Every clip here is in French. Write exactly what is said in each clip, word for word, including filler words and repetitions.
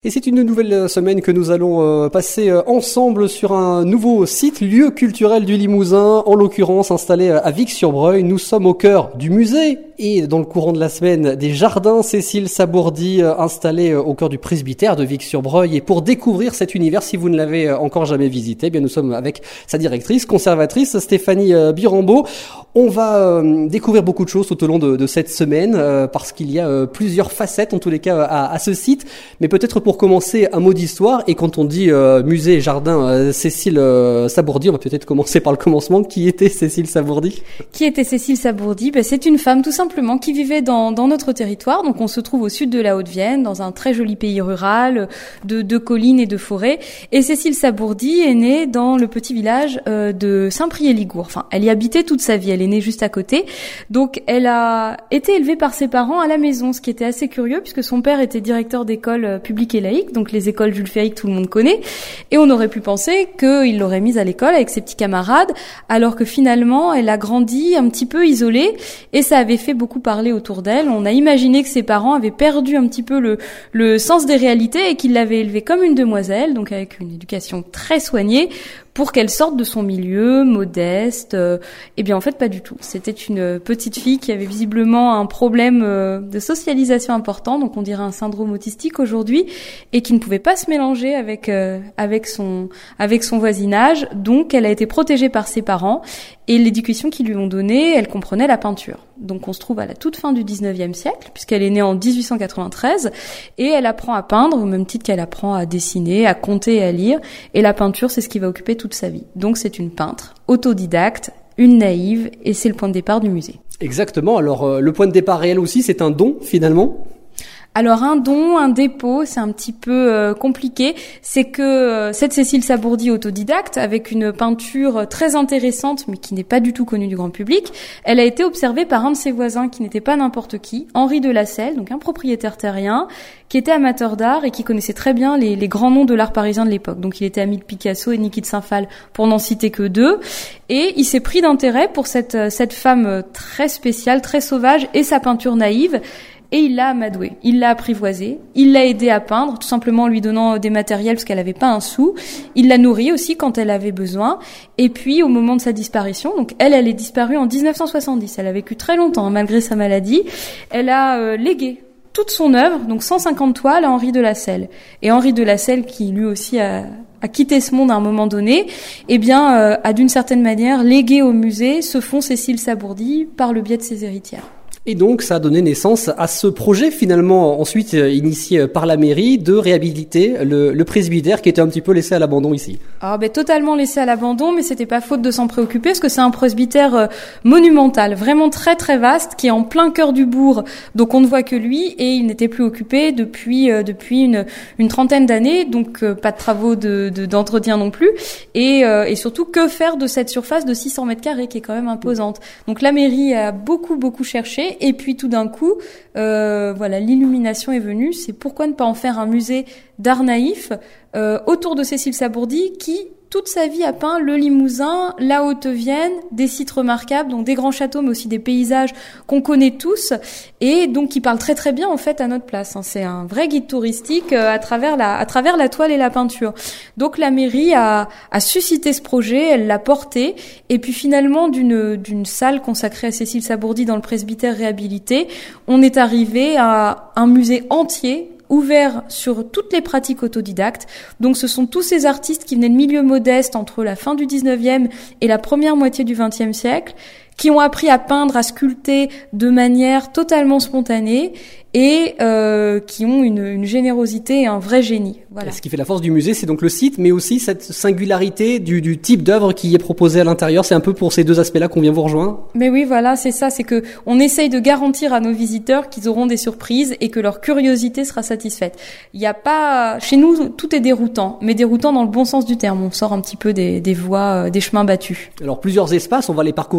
Et c'est une nouvelle semaine que nous allons passer ensemble sur un nouveau site, lieu culturel du Limousin, en l'occurrence installé à Vic-sur-Breuil. Nous sommes au cœur du musée et dans le courant de la semaine des jardins Cécile Sabourdi, installé au cœur du presbytère de Vic-sur-Breuil. Et pour découvrir cet univers, si vous ne l'avez encore jamais visité, eh bien nous sommes avec sa directrice, conservatrice Stéphanie Birambeau. On va découvrir beaucoup de choses tout au long de, de cette semaine parce qu'il y a plusieurs facettes en tous les cas à, à ce site. Mais peut-être pour commencer un mot d'histoire, et quand on dit euh, musée et jardin euh, Cécile euh, Sabourdi, on va peut-être commencer par le commencement. Qui était Cécile Sabourdi ? Qui était Cécile Sabourdi ? Ben, c'est une femme tout simplement qui vivait dans, dans notre territoire. Donc on se trouve au sud de la Haute-Vienne, dans un très joli pays rural, de, de collines et de forêts. Et Cécile Sabourdi est née dans le petit village euh, de Saint-Priest-Ligourd. Enfin, elle y habitait toute sa vie, elle est née juste à côté. Donc elle a été élevée par ses parents à la maison, ce qui était assez curieux puisque son père était directeur d'école publique et laïque, donc les écoles Jules Ferry que tout le monde connaît, et on aurait pu penser qu'il l'aurait mise à l'école avec ses petits camarades, alors que finalement elle a grandi un petit peu isolée, et ça avait fait beaucoup parler autour d'elle. On a imaginé que ses parents avaient perdu un petit peu le, le sens des réalités et qu'ils l'avaient élevée comme une demoiselle, donc avec une éducation très soignée, pour qu'elle sorte de son milieu, modeste. Euh, eh bien, en fait, pas du tout. C'était une petite fille qui avait visiblement un problème euh, de socialisation important, donc on dirait un syndrome autistique aujourd'hui, et qui ne pouvait pas se mélanger avec euh, avec son avec son voisinage. Donc, elle a été protégée par ses parents, et l'éducation qu'ils lui ont donnée, elle comprenait la peinture. Donc, on se trouve à la toute fin du dix-neuvième siècle, puisqu'elle est née en dix-huit cent quatre-vingt-treize, et elle apprend à peindre, au même titre qu'elle apprend à dessiner, à compter et à lire. Et la peinture, c'est ce qui va occuper toute sa vie. Donc, c'est une peintre autodidacte, une naïve, et c'est le point de départ du musée. Exactement. Alors, euh, le point de départ réel aussi, c'est un don, finalement ? Alors un don, un dépôt, c'est un petit peu euh, compliqué. C'est que euh, cette Cécile Sabourdi autodidacte, avec une peinture très intéressante, mais qui n'est pas du tout connue du grand public, elle a été observée par un de ses voisins qui n'était pas n'importe qui, Henri de Lasselle, donc un propriétaire terrien, qui était amateur d'art et qui connaissait très bien les, les grands noms de l'art parisien de l'époque. Donc il était ami de Picasso et Niki de Saint-Phal, pour n'en citer que deux. Et il s'est pris d'intérêt pour cette, cette femme très spéciale, très sauvage, et sa peinture naïve. Et il l'a amadouée, il l'a apprivoisée, il l'a aidée à peindre, tout simplement en lui donnant des matériels parce qu'elle n'avait pas un sou. Il l'a nourrie aussi quand elle avait besoin. Et puis, au moment de sa disparition, donc elle, elle est disparue en dix-neuf cent soixante-dix. Elle a vécu très longtemps, hein, malgré sa maladie. Elle a euh, légué toute son œuvre, donc cent cinquante toiles, à Henri de Lasselle. Et Henri de Lasselle, qui lui aussi a, a quitté ce monde à un moment donné, eh bien, euh, a d'une certaine manière légué au musée ce fonds Cécile Sabourdi par le biais de ses héritières. Et donc, ça a donné naissance à ce projet, finalement, ensuite euh, initié par la mairie, de réhabiliter le, le presbytère qui était un petit peu laissé à l'abandon ici. Ah, ben, totalement laissé à l'abandon, mais c'était pas faute de s'en préoccuper, parce que c'est un presbytère euh, monumental, vraiment très très vaste, qui est en plein cœur du bourg, donc on ne voit que lui, et il n'était plus occupé depuis euh, depuis une une trentaine d'années, donc euh, pas de travaux de, de d'entretien non plus, et euh, et surtout, que faire de cette surface de six cents mètres carrés, qui est quand même imposante. Donc la mairie a beaucoup beaucoup cherché. Et puis tout d'un coup, euh, voilà, l'illumination est venue. C'est pourquoi ne pas en faire un musée d'art naïf euh, autour de Cécile Sabourdi, qui toute sa vie a peint le Limousin, la Haute-Vienne, des sites remarquables, donc des grands châteaux, mais aussi des paysages qu'on connaît tous, et donc qui parlent très très bien en fait à notre place. Hein. C'est un vrai guide touristique euh, à travers la à travers la toile et la peinture. Donc la mairie a a suscité ce projet, elle l'a porté, et puis finalement d'une d'une salle consacrée à Cécile Sabourdi dans le presbytère réhabilité, on est arrivé à un musée entier ouvert sur toutes les pratiques autodidactes. Donc ce sont tous ces artistes qui venaient de milieux modestes entre la fin du dix-neuvième et la première moitié du vingtième siècle, qui ont appris à peindre, à sculpter de manière totalement spontanée, et euh, qui ont une, une générosité et un vrai génie. Voilà. Et ce qui fait la force du musée, c'est donc le site, mais aussi cette singularité du, du type d'œuvre qui est proposé à l'intérieur. C'est un peu pour ces deux aspects-là qu'on vient vous rejoindre. Mais oui, voilà, c'est ça. C'est que on essaye de garantir à nos visiteurs qu'ils auront des surprises et que leur curiosité sera satisfaite. Il n'y a pas, chez nous, tout est déroutant, mais déroutant dans le bon sens du terme. On sort un petit peu des, des voies, des chemins battus. Alors plusieurs espaces, on va les parcourir tout au long de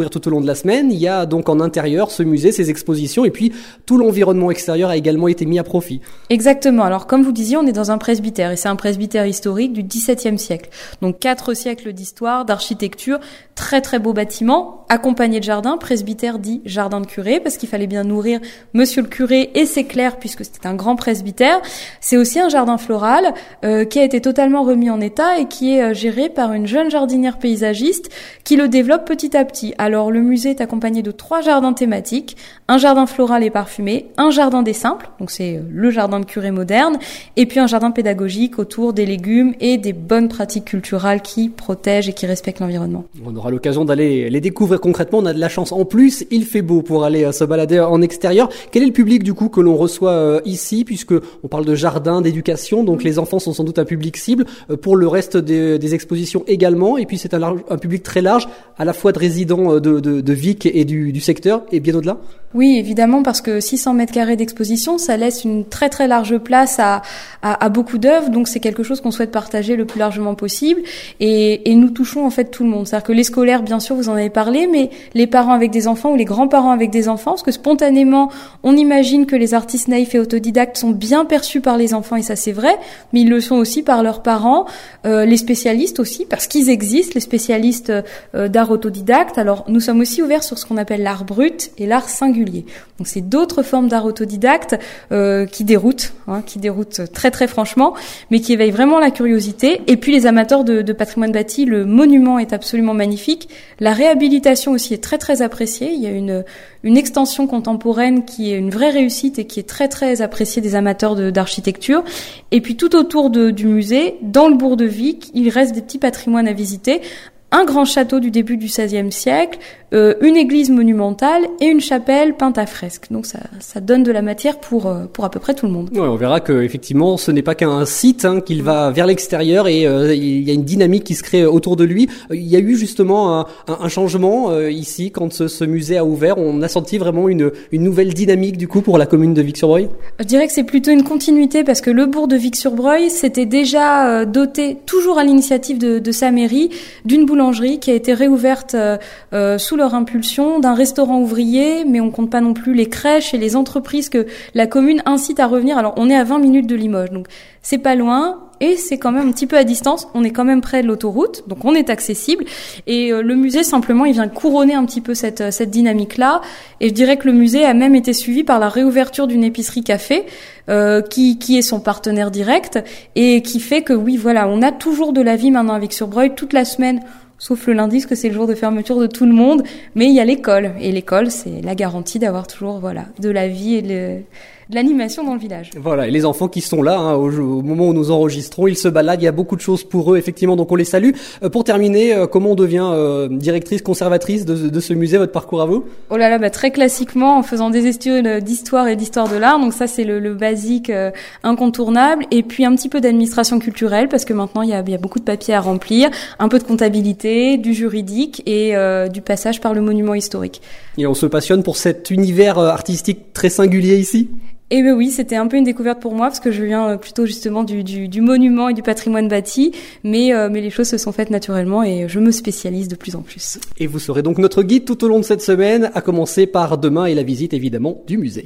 la semaine. Il y a donc en intérieur ce musée, ces expositions, et puis tout l'environnement extérieur a également été mis à profit. Exactement. Alors comme vous disiez, on est dans un presbytère, et c'est un presbytère historique du dix-septième siècle. Donc quatre siècles d'histoire, d'architecture, très très beau bâtiment, accompagné de jardin, presbytère dit jardin de curé, parce qu'il fallait bien nourrir monsieur le curé et ses clercs, puisque c'était un grand presbytère. C'est aussi un jardin floral euh, qui a été totalement remis en état et qui est euh, géré par une jeune jardinière paysagiste qui le développe petit à petit. Alors le musée est accompagné de trois jardins thématiques, un jardin floral et parfumé, un jardin des simples, donc c'est euh, le jardin de curé moderne, et puis un jardin pédagogique autour des légumes et des bonnes pratiques culturelles qui protègent et qui respectent l'environnement. On aura l'occasion d'aller les découvrir concrètement, on a de la chance. En plus, il fait beau pour aller euh, se balader en extérieur. Quel est le public du coup que l'on reçoit euh, ici, puisque on parle de jardin, d'éducation, donc les enfants sont sans doute un public cible, euh, pour le reste des, des expositions également, et puis c'est un, large, un public très large, à la fois de résidents de, de, de Vic et du, du secteur, et bien au-delà. Oui, évidemment, parce que six cents mètres carrés d'exposition, ça laisse une très très large place à, à, à beaucoup d'œuvres, donc c'est quelque chose qu'on souhaite partager le plus largement possible, et, et nous touchons en fait tout le monde. C'est-à-dire que les scolaires, bien sûr, vous en avez parlé, mais les parents avec des enfants ou les grands-parents avec des enfants, parce que spontanément, on imagine que les artistes naïfs et autodidactes sont bien perçus par les enfants, et ça c'est vrai, mais ils le sont aussi par leurs parents, euh, les spécialistes aussi, parce qu'ils existent, les spécialistes euh, d'art autodidacte. Alors nous sommes aussi ouverts sur ce qu'on appelle l'art brut et l'art singulier. Donc c'est d'autres formes d'art autodidacte euh, qui déroutent, hein, qui déroutent très très franchement, mais qui éveillent vraiment la curiosité. Et puis les amateurs de, de patrimoine bâti, le monument est absolument magnifique. La réhabilitation aussi est très très appréciée. Il y a une une extension contemporaine qui est une vraie réussite et qui est très très appréciée des amateurs de, d'architecture. Et puis tout autour de, du musée, dans le bourg de Vic, il reste des petits patrimoines à visiter. Un grand château du début du seizième siècle, euh, une église monumentale et une chapelle peinte à fresque. Donc ça, ça donne de la matière pour euh, pour à peu près tout le monde. Ouais, on verra que effectivement, ce n'est pas qu'un site, hein, qu'il va vers l'extérieur et euh, il y a une dynamique qui se crée autour de lui. Il y a eu justement un, un, un changement euh, ici quand ce, ce musée a ouvert. On a senti vraiment une une nouvelle dynamique du coup pour la commune de Vic-sur-Breuil. Je dirais que c'est plutôt une continuité parce que le bourg de Vic-sur-Breuil s'était déjà euh, doté, toujours à l'initiative de, de sa mairie, d'une boulangerie qui a été réouverte euh, euh, sous leur impulsion, d'un restaurant ouvrier, mais on compte pas non plus les crèches et les entreprises que la commune incite à revenir. Alors on est à vingt minutes de Limoges, donc c'est pas loin. Et c'est quand même un petit peu à distance, on est quand même près de l'autoroute, donc on est accessible. Et euh, le musée, simplement, il vient couronner un petit peu cette, cette dynamique-là. Et je dirais que le musée a même été suivi par la réouverture d'une épicerie-café, euh, qui, qui est son partenaire direct, et qui fait que, oui, voilà, on a toujours de la vie maintenant avec Vic-sur-Breuil, toute la semaine, sauf le lundi, parce que c'est le jour de fermeture de tout le monde. Mais il y a l'école, et l'école, c'est la garantie d'avoir toujours, voilà, de la vie et de... de l'animation dans le village. Voilà, et les enfants qui sont là, hein, au, au moment où nous enregistrons, ils se baladent, il y a beaucoup de choses pour eux, effectivement, donc on les salue. Euh, pour terminer, euh, comment on devient euh, directrice, conservatrice de, de ce musée, votre parcours à vous ? Oh là là, bah, très classiquement, en faisant des études d'histoire et d'histoire de l'art, donc ça c'est le, le basique euh, incontournable, et puis un petit peu d'administration culturelle, parce que maintenant il y a, il y a beaucoup de papiers à remplir, un peu de comptabilité, du juridique et euh, du passage par le monument historique. Et on se passionne pour cet univers artistique très singulier ici ? Eh bien oui, c'était un peu une découverte pour moi parce que je viens plutôt justement du, du, du monument et du patrimoine bâti, mais, euh, mais les choses se sont faites naturellement et je me spécialise de plus en plus. Et vous serez donc notre guide tout au long de cette semaine, à commencer par demain et la visite évidemment du musée.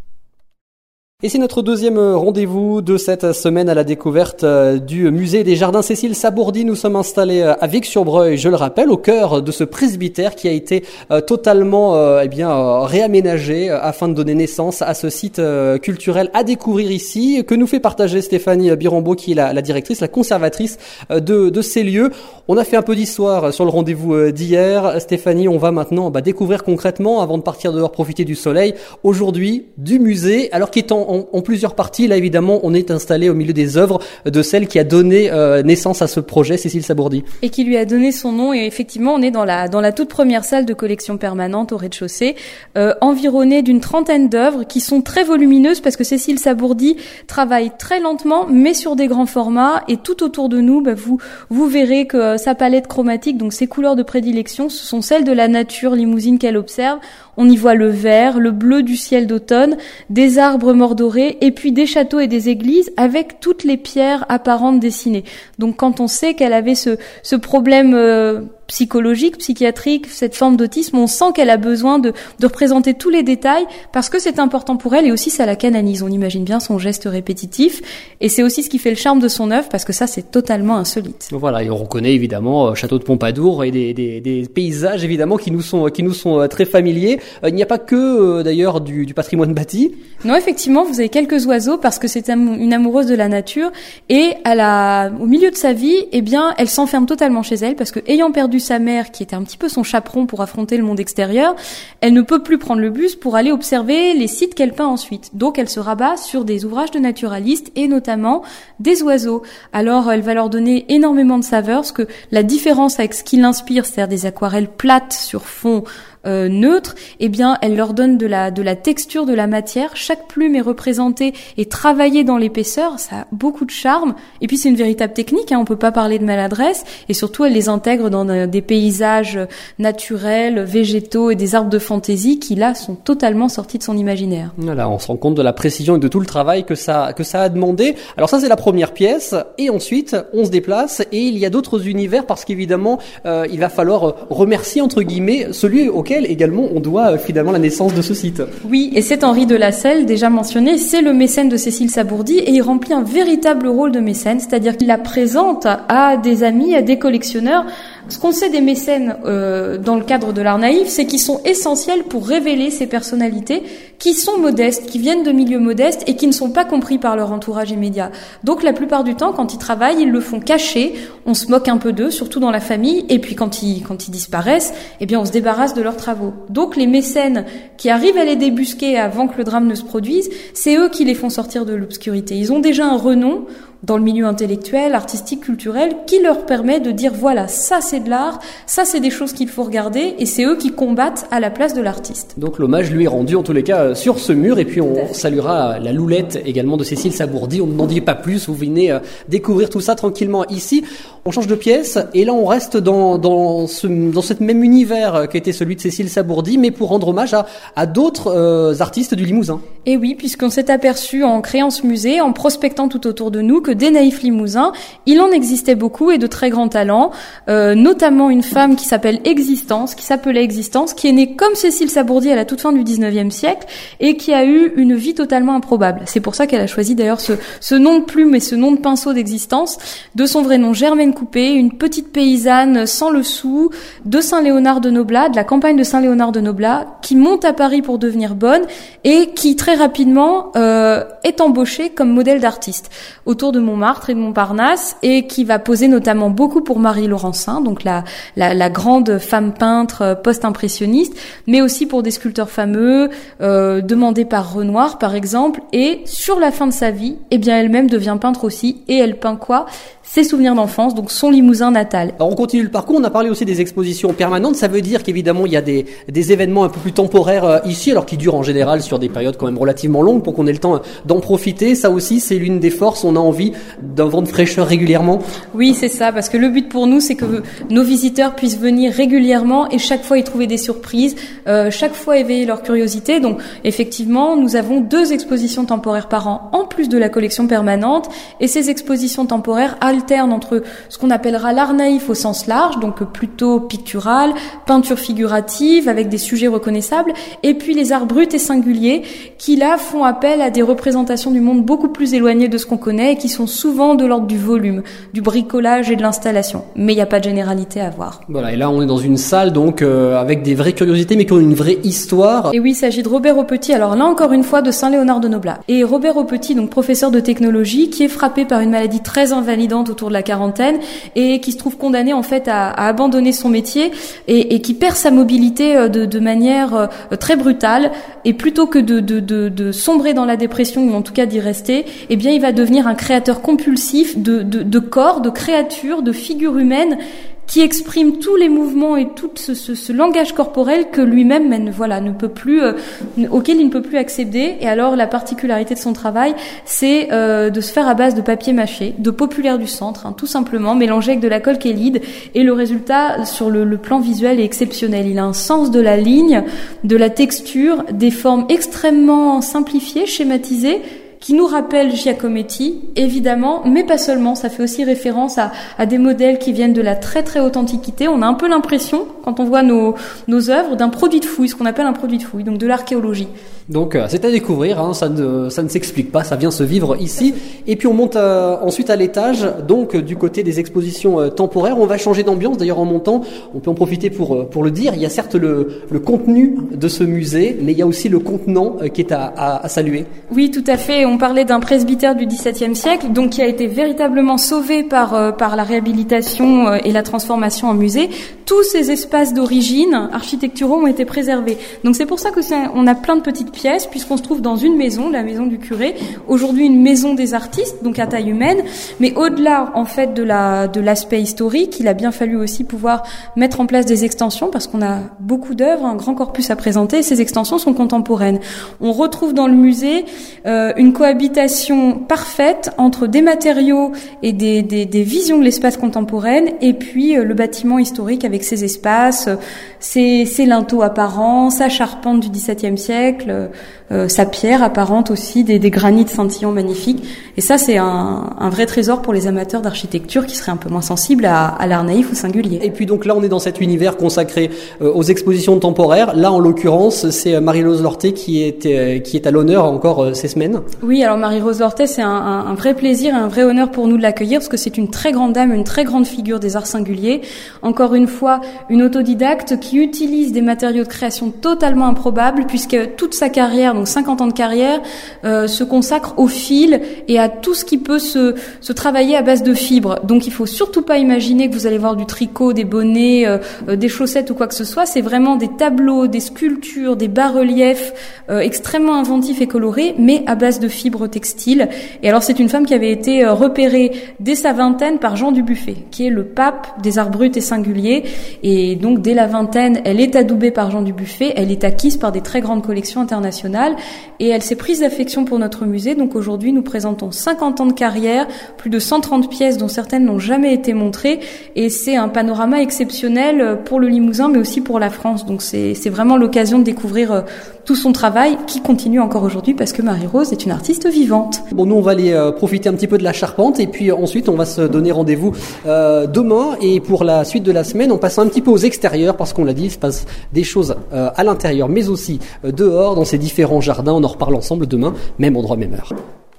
Et c'est notre deuxième rendez-vous de cette semaine à la découverte du musée des Jardins Cécile Sabourdi. Nous sommes installés à Vic-sur-Breuil, je le rappelle, au cœur de ce presbytère qui a été totalement eh bien réaménagé afin de donner naissance à ce site culturel à découvrir ici, que nous fait partager Stéphanie Birambeau, qui est la, la directrice, la conservatrice de, de ces lieux. On a fait un peu d'histoire sur le rendez-vous d'hier. Stéphanie, on va maintenant bah, découvrir concrètement, avant de partir dehors profiter du soleil, aujourd'hui du musée, alors qu'il est en En, en plusieurs parties. Là, évidemment, on est installé au milieu des œuvres de celle qui a donné euh, naissance à ce projet, Cécile Sabourdi. Et qui lui a donné son nom. Et effectivement, on est dans la dans la toute première salle de collection permanente au rez-de-chaussée, euh, environnée d'une trentaine d'œuvres qui sont très volumineuses parce que Cécile Sabourdi travaille très lentement, mais sur des grands formats. Et tout autour de nous, bah, vous vous verrez que euh, sa palette chromatique, donc ses couleurs de prédilection, ce sont celles de la nature limousine qu'elle observe. On y voit le vert, le bleu du ciel d'automne, des arbres mordorés et puis des châteaux et des églises avec toutes les pierres apparentes dessinées. Donc quand on sait qu'elle avait ce, ce problème euh, psychologique, psychiatrique, cette forme d'autisme, on sent qu'elle a besoin de, de représenter tous les détails parce que c'est important pour elle et aussi ça la canalise. On imagine bien son geste répétitif et c'est aussi ce qui fait le charme de son œuvre parce que ça c'est totalement insolite. Voilà, et on reconnaît évidemment euh, Château de Pompadour et des, des, des paysages évidemment qui nous sont qui nous sont euh, très familiers. Euh, il n'y a pas que euh, d'ailleurs du, du patrimoine bâti. Non, effectivement, vous avez quelques oiseaux parce que c'est une amoureuse de la nature et à la, au milieu de sa vie, eh bien, elle s'enferme totalement chez elle parce que ayant perdu sa mère qui était un petit peu son chaperon pour affronter le monde extérieur, elle ne peut plus prendre le bus pour aller observer les sites qu'elle peint ensuite. Donc elle se rabat sur des ouvrages de naturalistes et notamment des oiseaux. Alors elle va leur donner énormément de saveur, ce que la différence avec ce qui l'inspire, c'est-à-dire des aquarelles plates sur fond Euh, neutre, eh bien, elle leur donne de la de la texture, de la matière. Chaque plume est représentée et travaillée dans l'épaisseur. Ça a beaucoup de charme. Et puis, c'est une véritable technique. Hein, on peut pas parler de maladresse. Et surtout, elle les intègre dans des paysages naturels, végétaux et des arbres de fantaisie qui là sont totalement sortis de son imaginaire. Voilà, on se rend compte de la précision et de tout le travail que ça que ça a demandé. Alors ça, c'est la première pièce. Et ensuite, on se déplace et il y a d'autres univers parce qu'évidemment, euh, il va falloir remercier entre guillemets celui auquel également on doit euh, finalement la naissance de ce site. Oui, et c'est Henri de Lasselle, déjà mentionné, c'est le mécène de Cécile Sabourdi et il remplit un véritable rôle de mécène, c'est-à-dire qu'il la présente à des amis, à des collectionneurs. Ce qu'on sait des mécènes euh, dans le cadre de l'art naïf, c'est qu'ils sont essentiels pour révéler ces personnalités qui sont modestes, qui viennent de milieux modestes et qui ne sont pas compris par leur entourage immédiat. Donc la plupart du temps, quand ils travaillent, ils le font cacher, on se moque un peu d'eux, surtout dans la famille, et puis quand ils, quand ils disparaissent, eh bien on se débarrasse de leurs travaux. Donc les mécènes qui arrivent à les débusquer avant que le drame ne se produise, c'est eux qui les font sortir de l'obscurité. Ils ont déjà un renom dans le milieu intellectuel, artistique, culturel, qui leur permet de dire voilà, ça c'est de l'art, ça c'est des choses qu'il faut regarder, et c'est eux qui combattent à la place de l'artiste. Donc l'hommage lui est rendu en tous les cas sur ce mur, et puis on saluera la Loulette également de Cécile Sabourdi. On n'en dit pas plus, vous venez découvrir tout ça tranquillement ici. On change de pièce, et là on reste dans dans ce dans cet même univers qui était celui de Cécile Sabourdi, mais pour rendre hommage à à d'autres euh, artistes du Limousin. Et oui, puisqu'on s'est aperçu en créant ce musée, en prospectant tout autour de nous, que des naïfs limousins, il en existait beaucoup et de très grands talents, euh, notamment une femme qui s'appelle Existence, qui s'appelait Existence, qui est née comme Cécile Sabourdi à la toute fin du dix-neuvième siècle et qui a eu une vie totalement improbable. C'est pour ça qu'elle a choisi d'ailleurs ce, ce nom de plume et ce nom de pinceau d'Existence. De son vrai nom, Germaine Coupé, une petite paysanne sans le sou de Saint-Léonard de Noblat, de la campagne de Saint-Léonard de Noblat, qui monte à Paris pour devenir bonne et qui très rapidement euh, est embauchée comme modèle d'artiste autour de Montmartre et de Montparnasse, et qui va poser notamment beaucoup pour Marie Laurencin, donc la, la, la grande femme peintre post-impressionniste, mais aussi pour des sculpteurs fameux, euh, demandés par Renoir par exemple, et sur la fin de sa vie, eh bien elle-même devient peintre aussi, et elle peint quoi ? Ses souvenirs d'enfance, donc son Limousin natal. Alors on continue le parcours, on a parlé aussi des expositions permanentes, ça veut dire qu'évidemment il y a des, des événements un peu plus temporaires euh, ici, alors qui durent en général sur des périodes quand même relativement longues pour qu'on ait le temps d'en profiter. Ça aussi c'est l'une des forces, on a envie d'un vent de fraîcheur régulièrement. Oui, c'est ça, parce que le but pour nous c'est que nos visiteurs puissent venir régulièrement et chaque fois y trouver des surprises, euh, chaque fois éveiller leur curiosité. Donc effectivement nous avons deux expositions temporaires par an en plus de la collection permanente, et ces expositions temporaires alterne entre ce qu'on appellera l'art naïf au sens large, donc plutôt pictural, peinture figurative avec des sujets reconnaissables, et puis les arts bruts et singuliers qui là font appel à des représentations du monde beaucoup plus éloignées de ce qu'on connaît et qui sont souvent de l'ordre du volume, du bricolage et de l'installation. Mais il n'y a pas de généralité à voir. Voilà, et là on est dans une salle donc euh, avec des vraies curiosités mais qui ont une vraie histoire. Et oui, il s'agit de Robert Aupetit, alors là encore une fois de Saint-Léonard de Noblat. Et Robert Aupetit, donc professeur de technologie, qui est frappé par une maladie très invalidante autour de la quarantaine et qui se trouve condamné en fait à, à abandonner son métier et, et qui perd sa mobilité de, de manière euh, très brutale, et plutôt que de, de, de, de sombrer dans la dépression ou en tout cas d'y rester, eh bien il va devenir un créateur compulsif de, de, de corps, de créatures, de figures humaines qui exprime tous les mouvements et tout ce, ce, ce langage corporel que lui-même ne, voilà, ne peut plus, euh, auquel il ne peut plus accéder. Et alors la particularité de son travail, c'est euh, de se faire à base de papier mâché, de populaire du centre, hein, tout simplement, mélangé avec de la colle Kélide. Et le résultat, sur le, le plan visuel, est exceptionnel. Il a un sens de la ligne, de la texture, des formes extrêmement simplifiées, schématisées, qui nous rappellent Giacometti, évidemment, mais pas seulement. Ça fait aussi référence à, à des modèles qui viennent de la très très haute antiquité. On a un peu l'impression, quand on voit nos, nos œuvres, d'un produit de fouille, ce qu'on appelle un produit de fouille, donc de l'archéologie. Donc euh, c'est à découvrir, hein, ça ne ça ne s'explique pas, ça vient se vivre ici. Et puis on monte euh, ensuite à l'étage, donc euh, du côté des expositions euh, temporaires. On va changer d'ambiance. D'ailleurs en montant, on peut en profiter pour euh, pour le dire. Il y a certes le le contenu de ce musée, mais il y a aussi le contenant euh, qui est à, à à saluer. Oui, tout à fait. On parlait d'un presbytère du dix-septième siècle, donc qui a été véritablement sauvé par euh, par la réhabilitation euh, et la transformation en musée. Tous ces espaces d'origine architecturaux ont été préservés. Donc c'est pour ça que c'est, on a plein de petites pièces, puisqu'on se trouve dans une maison, la maison du curé, aujourd'hui une maison des artistes, donc à taille humaine, mais au-delà en fait de la de l'aspect historique, il a bien fallu aussi pouvoir mettre en place des extensions, parce qu'on a beaucoup d'œuvres, un grand corpus à présenter, et ces extensions sont contemporaines. On retrouve dans le musée euh, une cohabitation parfaite entre des matériaux et des, des, des visions de l'espace contemporaine, et puis euh, le bâtiment historique avec ses espaces, euh, ses, ses linteaux apparents, sa charpente du dix-septième siècle, Euh, sa pierre apparente aussi, des, des granits scintillants magnifiques. Et ça, c'est un, un vrai trésor pour les amateurs d'architecture qui seraient un peu moins sensibles à, à l'art naïf ou singulier. Et puis donc là, on est dans cet univers consacré euh, aux expositions temporaires. Là, en l'occurrence, c'est Marie-Rose Lorté qui est euh, qui est à l'honneur encore euh, ces semaines. Oui, alors Marie-Rose Lorté, c'est un, un, un vrai plaisir et un vrai honneur pour nous de l'accueillir, parce que c'est une très grande dame, une très grande figure des arts singuliers. Encore une fois, une autodidacte qui utilise des matériaux de création totalement improbables, puisque toute sa carrière, donc cinquante ans de carrière, euh, se consacre au fil et à tout ce qui peut se, se travailler à base de fibres. Donc il faut surtout pas imaginer que vous allez voir du tricot, des bonnets, euh, euh, des chaussettes ou quoi que ce soit. C'est vraiment des tableaux, des sculptures, des bas-reliefs euh, extrêmement inventifs et colorés, mais à base de fibres textiles. Et alors c'est une femme qui avait été euh, repérée dès sa vingtaine par Jean Dubuffet, qui est le pape des arts bruts et singuliers. Et donc dès la vingtaine, elle est adoubée par Jean Dubuffet, elle est acquise par des très grandes collections internationales. Et elle s'est prise d'affection pour notre musée. Donc aujourd'hui, nous présentons cinquante ans de carrière, plus de cent trente pièces dont certaines n'ont jamais été montrées. Et c'est un panorama exceptionnel pour le Limousin, mais aussi pour la France. Donc c'est, c'est vraiment l'occasion de découvrir tout son travail, qui continue encore aujourd'hui, parce que Marie-Rose est une artiste vivante. Bon, nous, on va aller euh, profiter un petit peu de la charpente, et puis euh, ensuite, on va se donner rendez-vous euh, demain. Et pour la suite de la semaine, on passe un petit peu aux extérieurs, parce qu'on l'a dit, il se passe des choses euh, à l'intérieur, mais aussi euh, dehors, dans ces différents jardins. On en reparle ensemble demain, même endroit, même heure.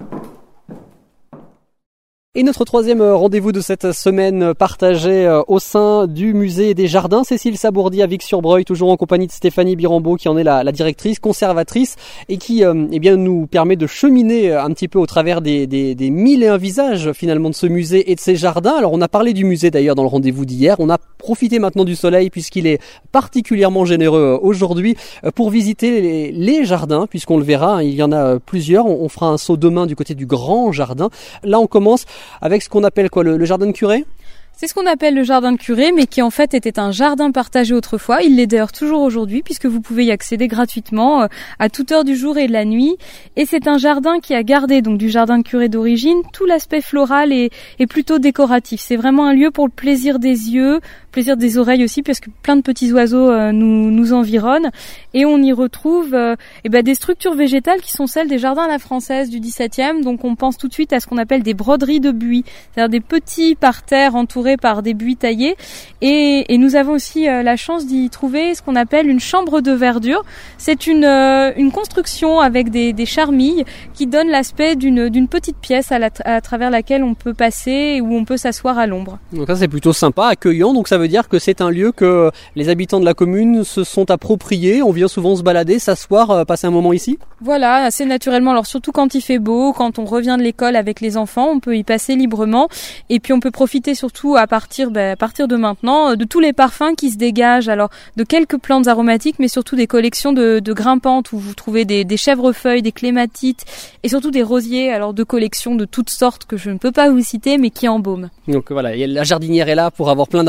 Et notre troisième rendez-vous de cette semaine partagée au sein du musée des jardins, Cécile Sabourdi à Vic-sur-Breuil, toujours en compagnie de Stéphanie Birambeau, qui en est la, la directrice, conservatrice, et qui euh, eh bien nous permet de cheminer un petit peu au travers des, des, des mille et un visages finalement de ce musée et de ces jardins. Alors on a parlé du musée d'ailleurs dans le rendez-vous d'hier, on a profité maintenant du soleil puisqu'il est particulièrement généreux aujourd'hui pour visiter les, les jardins, puisqu'on le verra, il y en a plusieurs. On, on fera un saut demain du côté du grand jardin. Là on commence avec ce qu'on appelle quoi, le, le jardin de curé ? C'est ce qu'on appelle le jardin de curé, mais qui en fait était un jardin partagé autrefois. Il l'est d'ailleurs toujours aujourd'hui, puisque vous pouvez y accéder gratuitement euh, à toute heure du jour et de la nuit. Et c'est un jardin qui a gardé, donc du jardin de curé d'origine, tout l'aspect floral et, et plutôt décoratif. C'est vraiment un lieu pour le plaisir des yeux, plaisir des oreilles aussi, parce que plein de petits oiseaux euh, nous, nous environnent. Et on y retrouve euh, eh ben, des structures végétales qui sont celles des jardins à la française du dix-septième. Donc on pense tout de suite à ce qu'on appelle des broderies de buis, c'est-à-dire des petits parterres entourés par des buis taillés, et, et nous avons aussi euh, la chance d'y trouver ce qu'on appelle une chambre de verdure. C'est une, euh, une construction avec des, des charmilles qui donne l'aspect d'une, d'une petite pièce à, la, à travers laquelle on peut passer et où on peut s'asseoir à l'ombre. Donc ça c'est plutôt sympa, accueillant, donc ça veut dire que c'est un lieu que les habitants de la commune se sont appropriés. On vient souvent se balader, s'asseoir, euh, passer un moment ici. Voilà, assez naturellement, alors surtout quand il fait beau, quand on revient de l'école avec les enfants, on peut y passer librement, et puis on peut profiter surtout à partir, ben, à partir de maintenant, de tous les parfums qui se dégagent, alors de quelques plantes aromatiques, mais surtout des collections de, de grimpantes où vous trouvez des, des chèvrefeuilles, des clématites, et surtout des rosiers, alors de collections de toutes sortes que je ne peux pas vous citer, mais qui embaument. Donc voilà, la jardinière est là pour avoir plein d'informations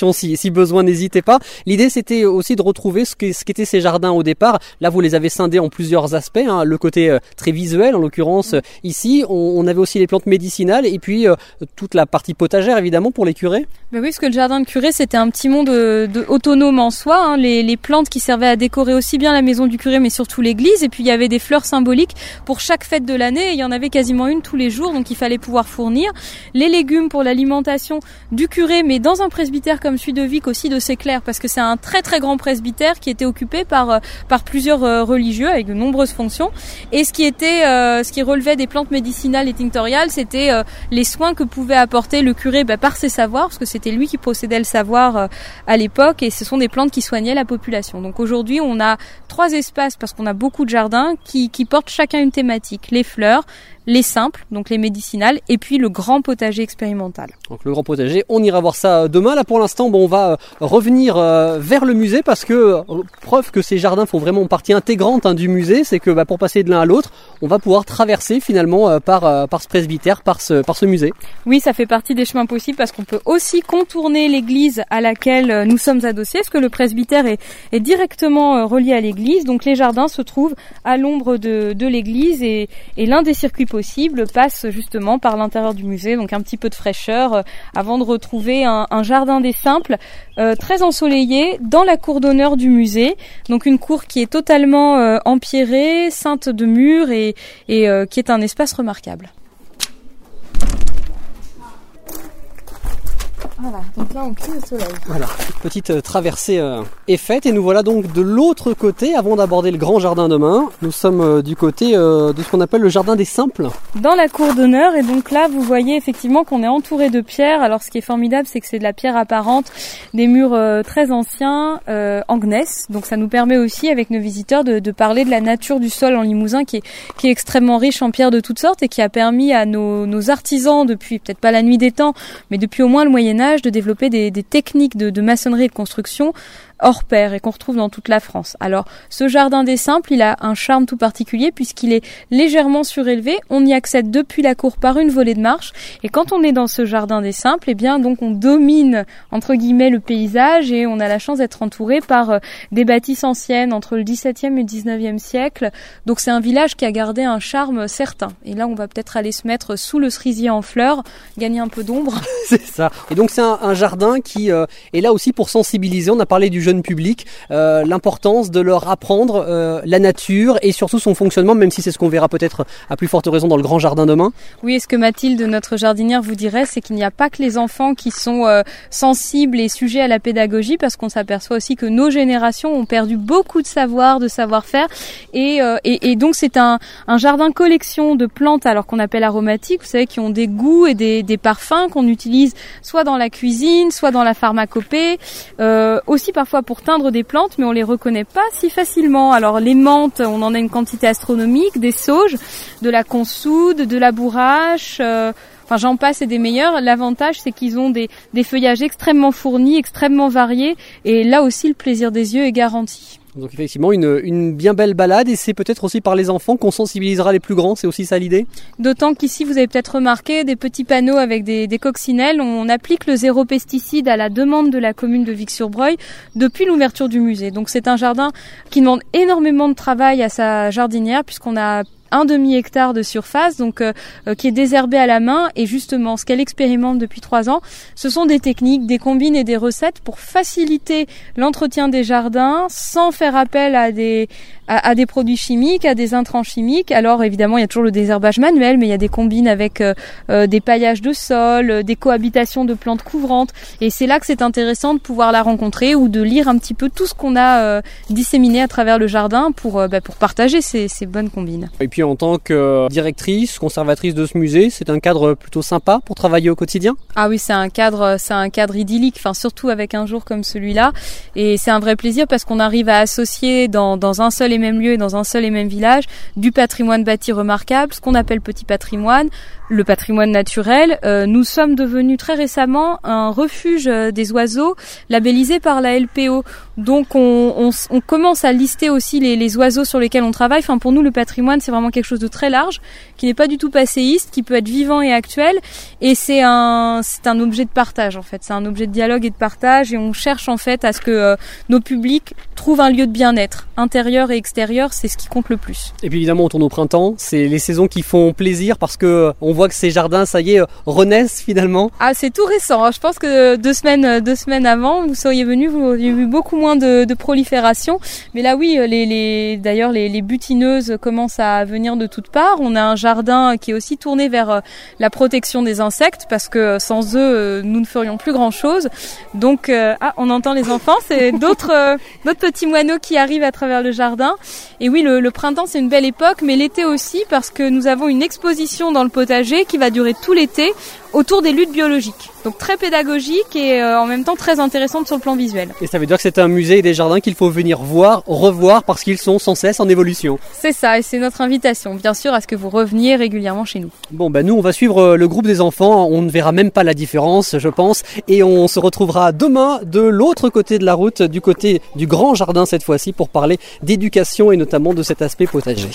informations si, si besoin, n'hésitez pas. L'idée, c'était aussi de retrouver ce, que, ce qu'étaient ces jardins au départ. Là, vous les avez scindés en plusieurs aspects, hein. Le côté euh, très visuel, en l'occurrence, euh, ici. On, on avait aussi les plantes médicinales et puis euh, toute la partie potagère, évidemment, pour les curés. Ben oui, parce que le jardin de curé, c'était un petit monde de, de autonome en soi, hein. Les, les plantes qui servaient à décorer aussi bien la maison du curé, mais surtout l'église. Et puis, il y avait des fleurs symboliques pour chaque fête de l'année. Et il y en avait quasiment une tous les jours, donc il fallait pouvoir fournir. Les légumes pour l'alimentation du curé, mais dans un presbytère comme celui de Vic aussi de Séclair, parce que c'est un très très grand presbytère qui était occupé par par plusieurs euh, religieux avec de nombreuses fonctions. Et ce qui était, euh, ce qui relevait des plantes médicinales et tinctoriales, c'était euh, les soins que pouvait apporter le curé bah, par ses savoirs, parce que c'était lui qui possédait le savoir euh, à l'époque, et ce sont des plantes qui soignaient la population. Donc aujourd'hui, on a trois espaces, parce qu'on a beaucoup de jardins, qui, qui portent chacun une thématique. Les fleurs, les simples, donc les médicinales, et puis le grand potager expérimental. Donc le grand potager, on ira voir ça demain. Là pour l'instant, bon, on va revenir euh, vers le musée parce que euh, preuve que ces jardins font vraiment partie intégrante hein, du musée, c'est que bah, pour passer de l'un à l'autre, on va pouvoir traverser finalement euh, par euh, par ce presbytère, par ce par ce musée. Oui, ça fait partie des chemins possibles parce qu'on peut aussi contourner l'église à laquelle nous sommes adossés, parce que le presbytère est, est directement euh, relié à l'église. Donc les jardins se trouvent à l'ombre de de l'église et, et l'un des circuits possible passe justement par l'intérieur du musée, donc un petit peu de fraîcheur euh, avant de retrouver un, un jardin des simples euh, très ensoleillé dans la cour d'honneur du musée, donc une cour qui est totalement euh, empierrée, ceinte de murs et, et euh, qui est un espace remarquable. Voilà, donc là on plie au soleil. Voilà, petite euh, traversée euh, est faite et nous voilà donc de l'autre côté avant d'aborder le grand jardin demain. Nous sommes euh, du côté euh, de ce qu'on appelle le jardin des simples. Dans la cour d'honneur, et donc là vous voyez effectivement qu'on est entouré de pierres. Alors ce qui est formidable, c'est que c'est de la pierre apparente, des murs euh, très anciens, euh, en gneiss. Donc ça nous permet aussi avec nos visiteurs de, de parler de la nature du sol en Limousin qui est, qui est extrêmement riche en pierres de toutes sortes et qui a permis à nos, nos artisans depuis peut-être pas la nuit des temps, mais depuis au moins le Moyen-Âge, de développer des, des techniques de, de maçonnerie et de construction hors pair et qu'on retrouve dans toute la France. Alors, ce jardin des simples, il a un charme tout particulier puisqu'il est légèrement surélevé. On y accède depuis la cour par une volée de marche. Et quand on est dans ce jardin des simples, eh bien, donc, on domine, entre guillemets, le paysage et on a la chance d'être entouré par euh, des bâtisses anciennes entre le dix-septième et le dix-neuvième siècle. Donc, c'est un village qui a gardé un charme certain. Et là, on va peut-être aller se mettre sous le cerisier en fleurs, gagner un peu d'ombre. C'est ça. Et donc, c'est un, un jardin qui euh, est là aussi pour sensibiliser. On a parlé du jeune public, euh, l'importance de leur apprendre euh, la nature et surtout son fonctionnement, même si c'est ce qu'on verra peut-être à plus forte raison dans le grand jardin demain. Oui, et ce que Mathilde, notre jardinière, vous dirait, c'est qu'il n'y a pas que les enfants qui sont euh, sensibles et sujets à la pédagogie, parce qu'on s'aperçoit aussi que nos générations ont perdu beaucoup de savoir, de savoir-faire, et, euh, et, et donc c'est un, un jardin collection de plantes, alors qu'on appelle aromatiques, vous savez, qui ont des goûts et des, des parfums qu'on utilise soit dans la cuisine, soit dans la pharmacopée, euh, aussi parfois pour teindre des plantes, mais on les reconnaît pas si facilement. Alors les menthes, on en a une quantité astronomique, des sauges, de la consoude, de la bourrache, euh, enfin j'en passe et des meilleurs. L'avantage, c'est qu'ils ont des, des feuillages extrêmement fournis, extrêmement variés, et là aussi le plaisir des yeux est garanti. Donc effectivement une, une bien belle balade, et c'est peut-être aussi par les enfants qu'on sensibilisera les plus grands, c'est aussi ça l'idée? D'autant qu'ici vous avez peut-être remarqué des petits panneaux avec des, des coccinelles. On applique le zéro pesticide à la demande de la commune de Vic-sur-Breuil depuis l'ouverture du musée. Donc c'est un jardin qui demande énormément de travail à sa jardinière puisqu'on a un demi-hectare de surface, donc euh, qui est désherbé à la main, et justement ce qu'elle expérimente depuis trois ans, ce sont des techniques, des combines et des recettes pour faciliter l'entretien des jardins sans faire appel à des à, à des produits chimiques, à des intrants chimiques. Alors évidemment il y a toujours le désherbage manuel, mais il y a des combines avec euh, euh, des paillages de sol, euh, des cohabitations de plantes couvrantes, et c'est là que c'est intéressant de pouvoir la rencontrer ou de lire un petit peu tout ce qu'on a euh, disséminé à travers le jardin pour euh, bah, pour partager ces, ces bonnes combines. Et puis en tant que directrice, conservatrice de ce musée, c'est un cadre plutôt sympa pour travailler au quotidien? Ah oui, c'est un cadre, c'est un cadre idyllique, enfin surtout avec un jour comme celui-là, et c'est un vrai plaisir parce qu'on arrive à associer dans, dans un seul et même lieu et dans un seul et même village du patrimoine bâti remarquable, ce qu'on appelle petit patrimoine, le patrimoine naturel, euh, nous sommes devenus très récemment un refuge des oiseaux labellisé par la L P O. Donc on, on, on commence à lister aussi les, les oiseaux sur lesquels on travaille. Enfin, pour nous, le patrimoine, c'est vraiment quelque chose de très large, qui n'est pas du tout passéiste, qui peut être vivant et actuel. Et c'est un, c'est un objet de partage en fait. C'est un objet de dialogue et de partage. Et on cherche en fait à ce que euh, nos publics trouvent un lieu de bien-être, intérieur et extérieur. C'est ce qui compte le plus. Et puis évidemment, on tourne au printemps. C'est les saisons qui font plaisir parce que on voit que ces jardins, ça y est, renaissent finalement. Ah, c'est tout récent. Je pense que deux semaines, deux semaines avant, vous seriez venus, vous auriez vu beaucoup moins de, de prolifération. Mais là, oui, les, les, d'ailleurs, les, les butineuses commencent à venir de toutes parts. On a un jardin qui est aussi tourné vers la protection des insectes parce que sans eux, nous ne ferions plus grand-chose. Donc, euh, ah, on entend les enfants. C'est d'autres, euh, d'autres petits moineaux qui arrivent à travers le jardin. Et oui, le, le printemps, c'est une belle époque, mais l'été aussi parce que nous avons une exposition dans le potager qui va durer tout l'été autour des luttes biologiques. Donc très pédagogique et euh, en même temps très intéressante sur le plan visuel. Et ça veut dire que c'est un musée et des jardins qu'il faut venir voir, revoir parce qu'ils sont sans cesse en évolution. C'est ça et c'est notre invitation, bien sûr, à ce que vous reveniez régulièrement chez nous. Bon, ben nous on va suivre le groupe des enfants, on ne verra même pas la différence, je pense, et on se retrouvera demain de l'autre côté de la route, du côté du grand jardin cette fois-ci, pour parler d'éducation et notamment de cet aspect potager.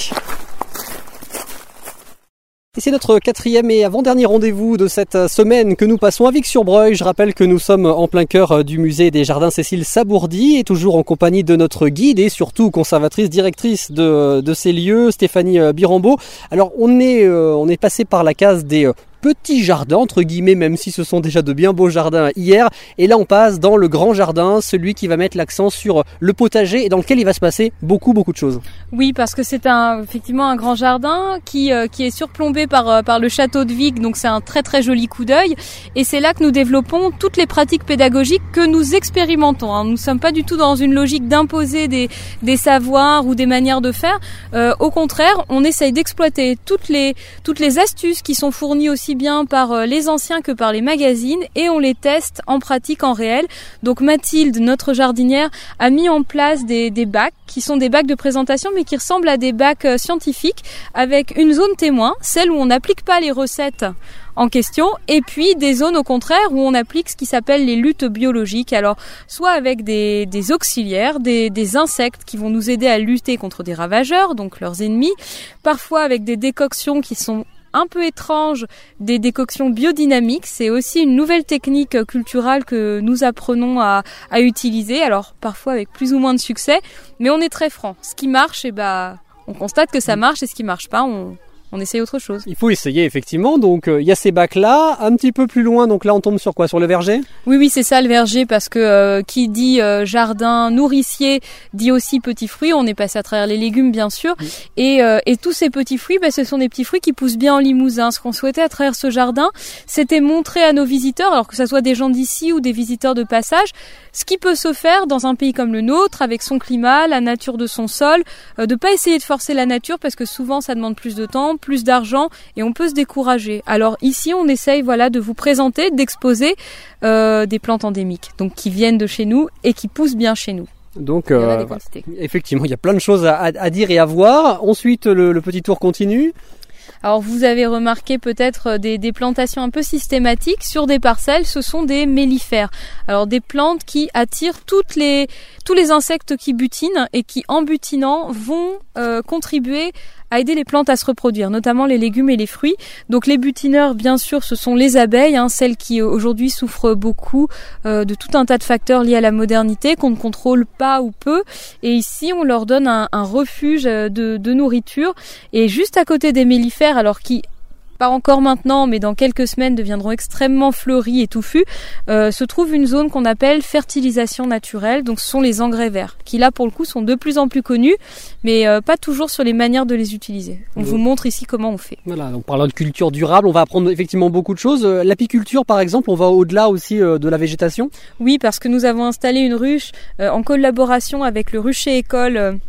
Et c'est notre quatrième et avant-dernier rendez-vous de cette semaine que nous passons à Vic-sur-Breuil. Je rappelle que nous sommes en plein cœur du musée des jardins Cécile Sabourdi et toujours en compagnie de notre guide et surtout conservatrice directrice de, de ces lieux, Stéphanie Birambeau. Alors on est, euh, on est passé par la case des euh, petits jardins, entre guillemets, même si ce sont déjà de bien beaux jardins hier. Et là, on passe dans le grand jardin, celui qui va mettre l'accent sur le potager et dans lequel il va se passer beaucoup, beaucoup de choses. Oui, parce que c'est un, effectivement un grand jardin qui, euh, qui est surplombé par, euh, par le château de Vic, donc c'est un très très joli coup d'œil. Et c'est là que nous développons toutes les pratiques pédagogiques que nous expérimentons. Hein. Nous ne sommes pas du tout dans une logique d'imposer des, des savoirs ou des manières de faire. Euh, au contraire, on essaye d'exploiter toutes les, toutes les astuces qui sont fournies aussi bien par les anciens que par les magazines et on les teste en pratique, en réel. Donc Mathilde, notre jardinière, a mis en place des, des bacs qui sont des bacs de présentation mais qui ressemblent à des bacs scientifiques avec une zone témoin, celle où on n'applique pas les recettes en question, et puis des zones au contraire où on applique ce qui s'appelle les luttes biologiques. Alors soit avec des, des auxiliaires, des, des insectes qui vont nous aider à lutter contre des ravageurs, donc leurs ennemis, parfois avec des décoctions qui sont un peu étrange, des décoctions biodynamiques. C'est aussi une nouvelle technique culturelle que nous apprenons à, à utiliser, alors parfois avec plus ou moins de succès, mais on est très franc. Ce qui marche, eh ben, on constate que ça marche, et ce qui marche pas, on... on essaye autre chose. Il faut essayer effectivement, donc il euh, y a ces bacs là, un petit peu plus loin, donc là on tombe sur quoi? Sur le verger? Oui, oui, c'est ça le verger, parce que euh, qui dit euh, jardin nourricier dit aussi petits fruits. On est passé à travers les légumes bien sûr, oui. et, euh, et tous ces petits fruits, bah, ce sont des petits fruits qui poussent bien en Limousin. Ce qu'on souhaitait à travers ce jardin, c'était montrer à nos visiteurs, alors que ça soit des gens d'ici ou des visiteurs de passage, ce qui peut se faire dans un pays comme le nôtre, avec son climat, la nature de son sol, euh, de pas essayer de forcer la nature, parce que souvent ça demande plus de temps, plus d'argent et on peut se décourager. Alors ici on essaye voilà de vous présenter, d'exposer euh, des plantes endémiques, donc qui viennent de chez nous et qui poussent bien chez nous. Donc euh, voilà. Effectivement il y a plein de choses à, à dire et à voir. Ensuite le, le petit tour continue. Alors vous avez remarqué peut-être des, des plantations un peu systématiques sur des parcelles, ce sont des mellifères. Alors des plantes qui attirent toutes les, tous les insectes qui butinent et qui en butinant vont euh, contribuer à aider les plantes à se reproduire, notamment les légumes et les fruits. Donc les butineurs, bien sûr, ce sont les abeilles, hein, celles qui aujourd'hui souffrent beaucoup euh, de tout un tas de facteurs liés à la modernité qu'on ne contrôle pas ou peu. Et ici, on leur donne un, un refuge de, de nourriture. Et juste à côté des mellifères, alors qui pas encore maintenant, mais dans quelques semaines deviendront extrêmement fleuris et touffus, euh, se trouve une zone qu'on appelle fertilisation naturelle. Donc ce sont les engrais verts, qui là pour le coup sont de plus en plus connus, mais euh, pas toujours sur les manières de les utiliser. On oui. vous montre ici comment on fait. Voilà, donc parlant de culture durable, on va apprendre effectivement beaucoup de choses. Euh, l'apiculture par exemple, on va au-delà aussi euh, de la végétation? Oui, parce que nous avons installé une ruche euh, en collaboration avec le rucher école euh,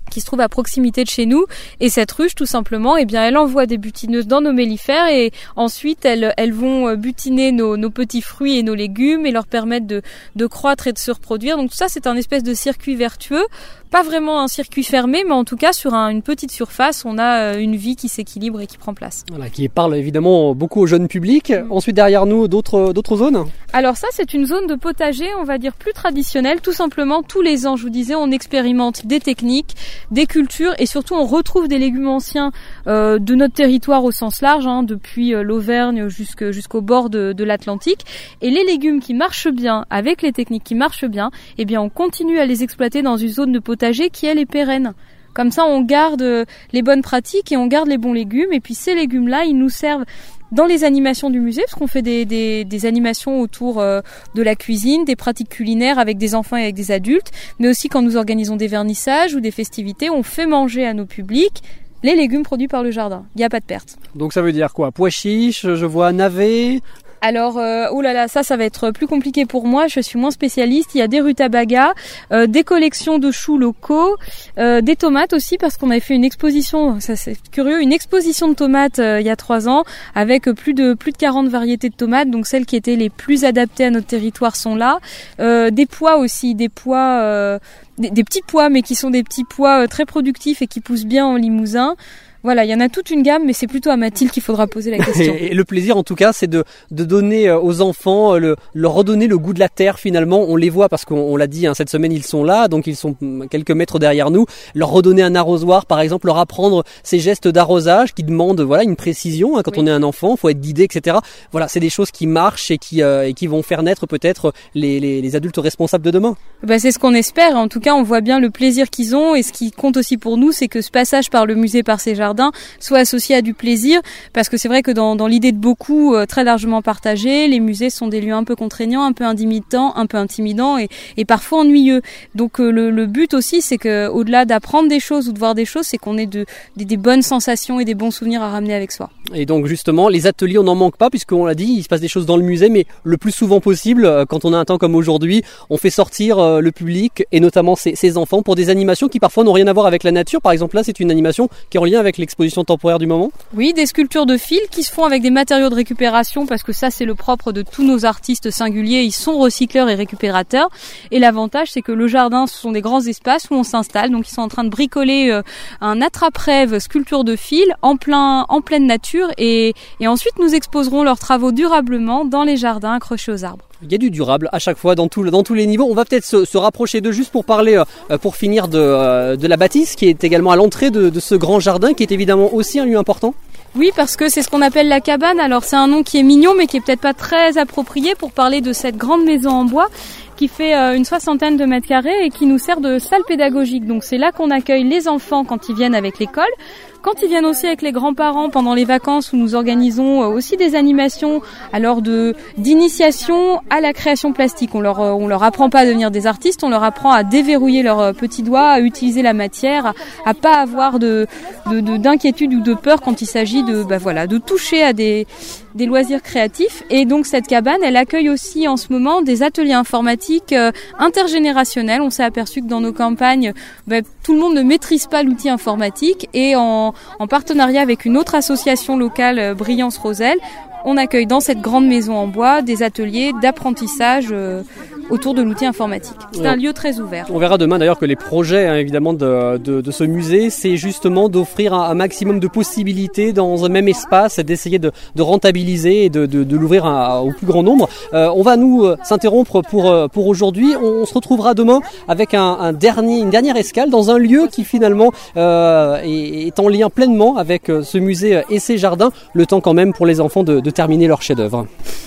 qui se trouve à proximité de chez nous, et cette ruche tout simplement, eh bien elle envoie des butineuses dans nos mellifères et ensuite elles, elles vont butiner nos, nos petits fruits et nos légumes et leur permettre de, de croître et de se reproduire. Donc tout ça c'est un espèce de circuit vertueux, pas vraiment un circuit fermé, mais en tout cas sur un, une petite surface on a une vie qui s'équilibre et qui prend place. Voilà, qui parle évidemment beaucoup au jeune public. Mmh. Ensuite derrière nous d'autres, d'autres zones. Alors ça c'est une zone de potager on va dire plus traditionnelle, tout simplement tous les ans je vous disais on expérimente des techniques, des cultures et surtout on retrouve des légumes anciens euh, de notre territoire au sens large, hein, depuis euh, l'Auvergne jusqu'au, jusqu'au bord de, de l'Atlantique, et les légumes qui marchent bien avec les techniques qui marchent bien, eh bien on continue à les exploiter dans une zone de potager qui elle est pérenne. Comme ça on garde les bonnes pratiques et on garde les bons légumes, et puis ces légumes là ils nous servent dans les animations du musée, parce qu'on fait des, des, des animations autour euh, de la cuisine, des pratiques culinaires avec des enfants et avec des adultes, mais aussi quand nous organisons des vernissages ou des festivités, on fait manger à nos publics les légumes produits par le jardin. Il n'y a pas de perte. Donc ça veut dire quoi? Pois chiches, je vois navets. Alors, euh, oh là là, ça, ça va être plus compliqué pour moi. Je suis moins spécialiste. Il y a des rutabagas, euh, des collections de choux locaux, euh, des tomates aussi, parce qu'on avait fait une exposition. Ça, c'est curieux, une exposition de tomates euh, il y a trois ans, avec plus de plus de quarante variétés de tomates. Donc celles qui étaient les plus adaptées à notre territoire sont là. Euh, des pois aussi, des pois, euh, des, des petits pois, mais qui sont des petits pois euh, très productifs et qui poussent bien en Limousin. Voilà, il y en a toute une gamme, mais c'est plutôt à Mathilde qu'il faudra poser la question. Et le plaisir, en tout cas, c'est de, de donner aux enfants, le, leur redonner le goût de la terre, finalement. On les voit parce qu'on on l'a dit, hein, cette semaine, ils sont là, donc ils sont quelques mètres derrière nous. Leur redonner un arrosoir, par exemple, leur apprendre ces gestes d'arrosage qui demandent, voilà, une précision, hein, quand oui. on est un enfant, faut être guidé, et cetera. Voilà, c'est des choses qui marchent et qui, euh, et qui vont faire naître peut-être les, les, les adultes responsables de demain. Ben, c'est ce qu'on espère. En tout cas, on voit bien le plaisir qu'ils ont, et ce qui compte aussi pour nous, c'est que ce passage par le musée, par ces jardins, soit associé à du plaisir, parce que c'est vrai que dans, dans l'idée de beaucoup, euh, très largement partagée, les musées sont des lieux un peu contraignants, un peu intimidants, un peu intimidants et, et parfois ennuyeux. Donc euh, le, le but aussi, c'est que au-delà d'apprendre des choses ou de voir des choses, c'est qu'on ait de, des, des bonnes sensations et des bons souvenirs à ramener avec soi. Et donc justement, les ateliers, on n'en manque pas, puisqu'on l'a dit, il se passe des choses dans le musée, mais le plus souvent possible, quand on a un temps comme aujourd'hui, on fait sortir euh, le public et notamment ses, ses enfants pour des animations qui parfois n'ont rien à voir avec la nature. Par exemple là, c'est une animation qui est en lien avec l'exposition temporaire du moment. Oui, des sculptures de fil qui se font avec des matériaux de récupération, parce que ça c'est le propre de tous nos artistes singuliers, ils sont recycleurs et récupérateurs, et l'avantage c'est que le jardin, ce sont des grands espaces où on s'installe, donc ils sont en train de bricoler euh, un attrape-rêve sculpture de fil en plein en pleine nature, et, et ensuite nous exposerons leurs travaux durablement dans les jardins accrochés aux arbres. Il y a du durable à chaque fois dans, tout, dans tous les niveaux. On va peut-être se, se rapprocher d'eux juste pour parler, euh, pour finir de, euh, de la bâtisse qui est également à l'entrée de, de ce grand jardin, qui est évidemment aussi un lieu important. Oui, parce que c'est ce qu'on appelle la cabane. Alors c'est un nom qui est mignon, mais qui est peut-être pas très approprié pour parler de cette grande maison en bois qui fait euh, une soixantaine de mètres carrés et qui nous sert de salle pédagogique. Donc c'est là qu'on accueille les enfants quand ils viennent avec l'école. Quand ils viennent aussi avec les grands-parents pendant les vacances, où nous organisons aussi des animations alors de d'initiation à la création plastique. On leur on leur apprend pas à devenir des artistes, on leur apprend à déverrouiller leurs petits doigts, à utiliser la matière, à, à pas avoir de, de, de d'inquiétude ou de peur quand il s'agit de bah voilà de toucher à des des loisirs créatifs. Et donc cette cabane, elle accueille aussi en ce moment des ateliers informatiques euh, intergénérationnels. On s'est aperçu que dans nos campagnes, bah, tout le monde ne maîtrise pas l'outil informatique, et en, en partenariat avec une autre association locale, euh, Brillance Roselle, on accueille dans cette grande maison en bois des ateliers d'apprentissage euh, autour de l'outil informatique. C'est un lieu très ouvert. On verra demain d'ailleurs que les projets, hein, évidemment, de, de, de ce musée, c'est justement d'offrir un, un maximum de possibilités dans un même espace, d'essayer de, de rentabiliser et de, de, de l'ouvrir à, au plus grand nombre. Euh, on va nous euh, s'interrompre pour, euh, pour aujourd'hui. On, on se retrouvera demain avec un, un dernier, une dernière escale dans un lieu qui finalement euh, est, est en lien pleinement avec euh, ce musée et ses jardins. Le temps quand même pour les enfants de, de terminer leur chef-d'œuvre.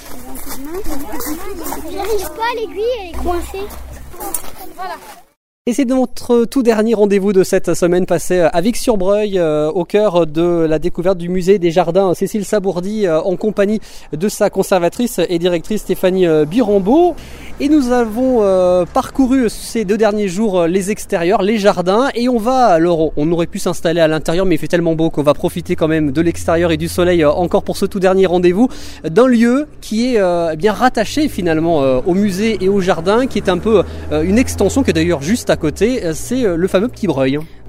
J'arrive pas, l'aiguille elle est coincée. Voilà. Et c'est notre tout dernier rendez-vous de cette semaine passée à Vic-sur-Breuil, euh, au cœur de la découverte du musée des jardins Cécile Sabourdi, euh, en compagnie de sa conservatrice et directrice Stéphanie euh, Birambeau. Et nous avons euh, parcouru ces deux derniers jours euh, les extérieurs, les jardins, et on va, alors on aurait pu s'installer à l'intérieur, mais il fait tellement beau qu'on va profiter quand même de l'extérieur et du soleil euh, encore pour ce tout dernier rendez-vous, d'un lieu qui est euh, bien rattaché finalement euh, au musée et au jardin, qui est un peu euh, une extension, qui est d'ailleurs juste à côté, c'est le fameux Petit Breuil.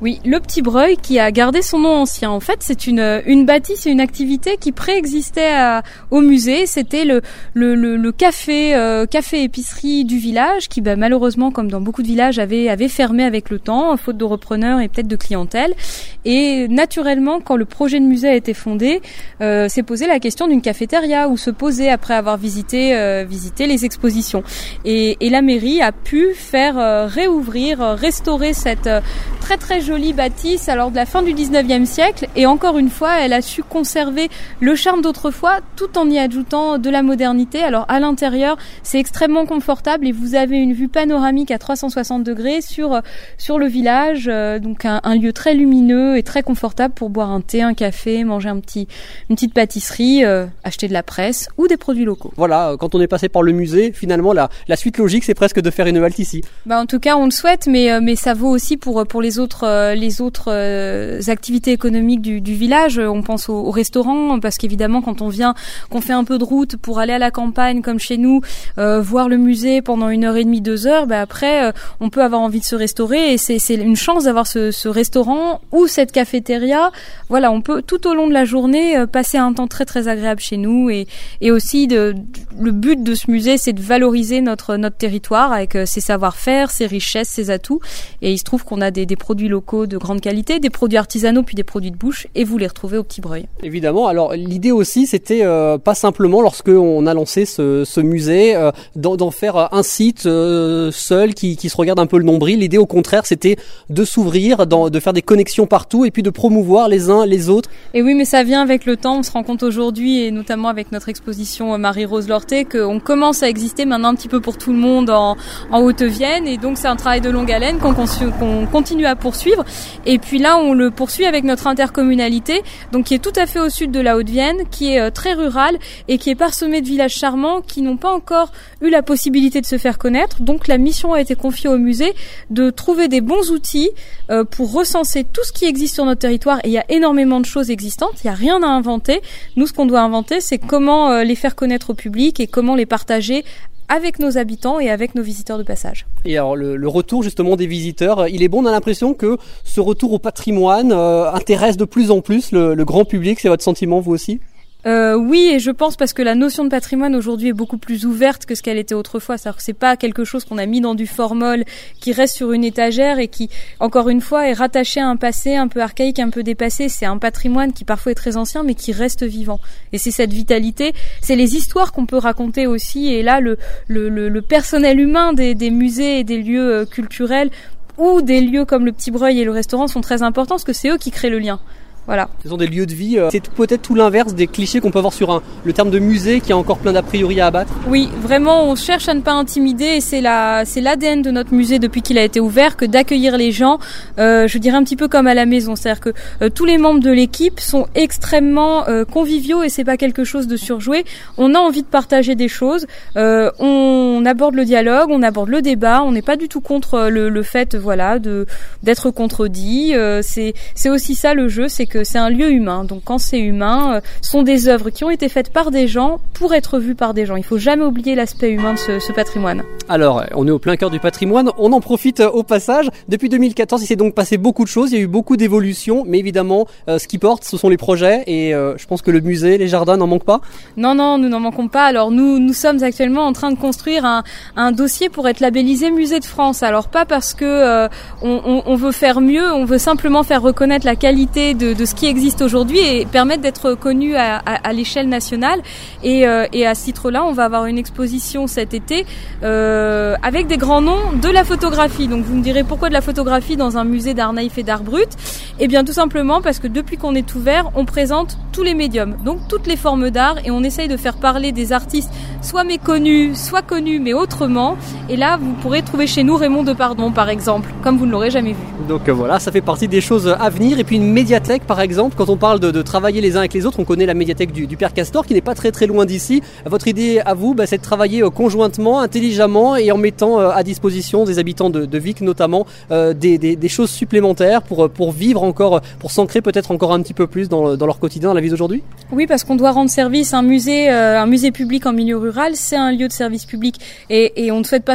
Oui, le Petit Breuil qui a gardé son nom ancien. En fait, c'est une une bâtisse et une activité qui préexistait à, au musée. C'était le le le, le café euh, café épicerie du village qui, bah, malheureusement, comme dans beaucoup de villages, avait avait fermé avec le temps, faute de repreneurs et peut-être de clientèle. Et naturellement, quand le projet de musée a été fondé, euh, s'est posé la question d'une cafétéria où se poser après avoir visité euh, visité les expositions. Et, et la mairie a pu faire euh, réouvrir, euh, restaurer cette euh, très très jolie bâtisse alors de la fin du dix-neuvième siècle, et encore une fois elle a su conserver le charme d'autrefois tout en y ajoutant de la modernité. Alors à l'intérieur c'est extrêmement confortable et vous avez une vue panoramique à trois cent soixante degrés sur sur le village, euh, donc un, un lieu très lumineux et très confortable pour boire un thé, un café, manger un petit une petite pâtisserie, euh, acheter de la presse ou des produits locaux. Voilà, quand on est passé par le musée, finalement la la suite logique c'est presque de faire une halte ici. Bah en tout cas on le souhaite, mais mais ça vaut aussi pour pour les autres euh, les autres euh, activités économiques du, du village. On pense au, au restaurant, parce qu'évidemment quand on vient, qu'on fait un peu de route pour aller à la campagne comme chez nous, euh, voir le musée pendant une heure et demie, deux heures, bah après euh, on peut avoir envie de se restaurer, et c'est c'est une chance d'avoir ce, ce restaurant ou cette cafétéria. Voilà, on peut tout au long de la journée euh, passer un temps très très agréable chez nous, et et aussi de, le but de ce musée c'est de valoriser notre notre territoire avec euh, ses savoir-faire, ses richesses, ses atouts, et il se trouve qu'on a des, des produits locaux de grande qualité, des produits artisanaux, puis des produits de bouche, et vous les retrouvez au Petit Breuil. Évidemment. Alors l'idée aussi, c'était euh, pas simplement, lorsque on a lancé ce, ce musée, euh, d'en, d'en faire un site euh, seul qui, qui se regarde un peu le nombril. L'idée, au contraire, c'était de s'ouvrir, dans, de faire des connexions partout, et puis de promouvoir les uns les autres. Et oui, mais ça vient avec le temps. On se rend compte aujourd'hui, et notamment avec notre exposition Marie-Rose Lorté, qu'on commence à exister maintenant un petit peu pour tout le monde en, en Haute-Vienne, et donc c'est un travail de longue haleine qu'on, qu'on continue à poursuivre. Et puis là, on le poursuit avec notre intercommunalité, donc qui est tout à fait au sud de la Haute-Vienne, qui est euh, très rurale et qui est parsemée de villages charmants qui n'ont pas encore eu la possibilité de se faire connaître. Donc la mission a été confiée au musée de trouver des bons outils euh, pour recenser tout ce qui existe sur notre territoire. Et il y a énormément de choses existantes, il n'y a rien à inventer. Nous, ce qu'on doit inventer, c'est comment euh, les faire connaître au public et comment les partager avec nos habitants et avec nos visiteurs de passage. Et alors le, le retour justement des visiteurs, il est bon, on a l'impression que ce retour au patrimoine euh, intéresse de plus en plus le, le grand public. C'est votre sentiment, vous aussi ? Euh, oui, et je pense parce que la notion de patrimoine aujourd'hui est beaucoup plus ouverte que ce qu'elle était autrefois. C'est-à-dire que c'est pas quelque chose qu'on a mis dans du formol qui reste sur une étagère et qui, encore une fois, est rattaché à un passé un peu archaïque, un peu dépassé. C'est un patrimoine qui parfois est très ancien mais qui reste vivant. Et c'est cette vitalité, c'est les histoires qu'on peut raconter aussi. Et là, le, le, le, le personnel humain des, des musées et des lieux culturels ou des lieux comme le Petit Breuil et le restaurant sont très importants parce que c'est eux qui créent le lien. Voilà. Ce sont des lieux de vie. C'est peut-être tout l'inverse des clichés qu'on peut avoir sur un, le terme de musée qui a encore plein d'a priori à abattre. Oui, vraiment, on cherche à ne pas intimider, et c'est la, c'est l'A D N de notre musée depuis qu'il a été ouvert que d'accueillir les gens. Euh, je dirais un petit peu comme à la maison, c'est-à-dire que euh, tous les membres de l'équipe sont extrêmement euh, conviviaux et c'est pas quelque chose de surjoué. On a envie de partager des choses. Euh, on aborde le dialogue, on aborde le débat. On n'est pas du tout contre le, le fait, voilà, de d'être contredit. Euh, c'est c'est aussi ça le jeu, c'est que c'est un lieu humain. Donc quand c'est humain, euh, sont des œuvres qui ont été faites par des gens pour être vues par des gens. Il faut jamais oublier l'aspect humain de ce, ce patrimoine. Alors, on est au plein cœur du patrimoine, on en profite euh, au passage. Depuis deux mille quatorze, il s'est donc passé beaucoup de choses, il y a eu beaucoup d'évolutions, mais évidemment, euh, ce qui porte, ce sont les projets, et euh, je pense que le musée, les jardins n'en manquent pas. Non, non, nous n'en manquons pas. Alors nous, nous sommes actuellement en train de construire un, un dossier pour être labellisé Musée de France. Alors pas parce que euh, on, on, on veut faire mieux, on veut simplement faire reconnaître la qualité de, de ce qui existe aujourd'hui et permettre d'être connu à, à, à l'échelle nationale. Et, euh, et à ce titre-là, on va avoir une exposition cet été euh, avec des grands noms de la photographie. Donc vous me direz pourquoi de la photographie dans un musée d'art naïf et d'art brut ? Eh bien tout simplement parce que depuis qu'on est ouvert, on présente tous les médiums, donc toutes les formes d'art, et on essaye de faire parler des artistes soit méconnus, soit connus mais autrement. Et là, vous pourrez trouver chez nous Raymond Depardon par exemple, comme vous ne l'aurez jamais vu. Donc euh, voilà, ça fait partie des choses à venir. Et puis une médiathèque par exemple, quand on parle de, de travailler les uns avec les autres, on connaît la médiathèque du, du Père Castor qui n'est pas très très loin d'ici. Votre idée à vous, bah, c'est de travailler euh, conjointement, intelligemment, et en mettant euh, à disposition des habitants de, de Vic notamment euh, des, des, des choses supplémentaires pour, pour vivre encore, pour s'ancrer peut-être encore un petit peu plus dans, dans leur quotidien, dans la vie d'aujourd'hui. Oui, parce qu'on doit rendre service. Un musée, euh, un musée public en milieu rural, c'est un lieu de service public, et, et on ne souhaite pas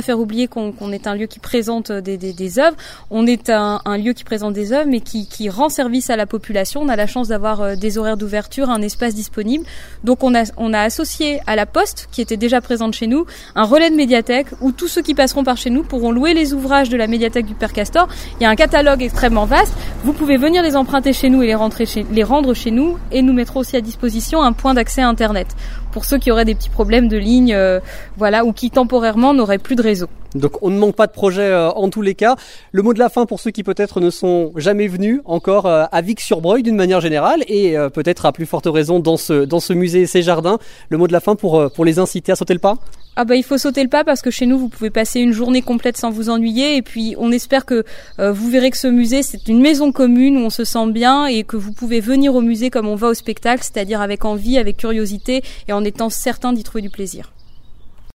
faire oublier qu'on, qu'on est un lieu qui présente des, des, des œuvres. On est un, un lieu qui présente des œuvres, mais qui, qui rend service à la population. On a la chance d'avoir des horaires d'ouverture, un espace disponible. Donc on a, on a associé à la Poste, qui était déjà présente chez nous, un relais de médiathèque où tous ceux qui passeront par chez nous pourront louer les ouvrages de la médiathèque du Père Castor. Il y a un catalogue extrêmement vaste. Vous pouvez venir les emprunter chez nous et les, rentrer chez, les rendre chez nous, et nous mettrons aussi à disposition un point d'accès à Internet pour ceux qui auraient des petits problèmes de ligne, euh, voilà, ou qui temporairement n'auraient plus de réseau. Donc on ne manque pas de projets euh, en tous les cas. Le mot de la fin pour ceux qui peut-être ne sont jamais venus encore euh, à Vic-sur-Breuil d'une manière générale, et euh, peut-être à plus forte raison dans ce dans ce musée et ces jardins. Le mot de la fin pour euh, pour les inciter à sauter le pas. Ah bah il faut sauter le pas, parce que chez nous vous pouvez passer une journée complète sans vous ennuyer, et puis on espère que euh, vous verrez que ce musée c'est une maison commune où on se sent bien, et que vous pouvez venir au musée comme on va au spectacle, c'est-à-dire avec envie, avec curiosité, et en étant certain d'y trouver du plaisir.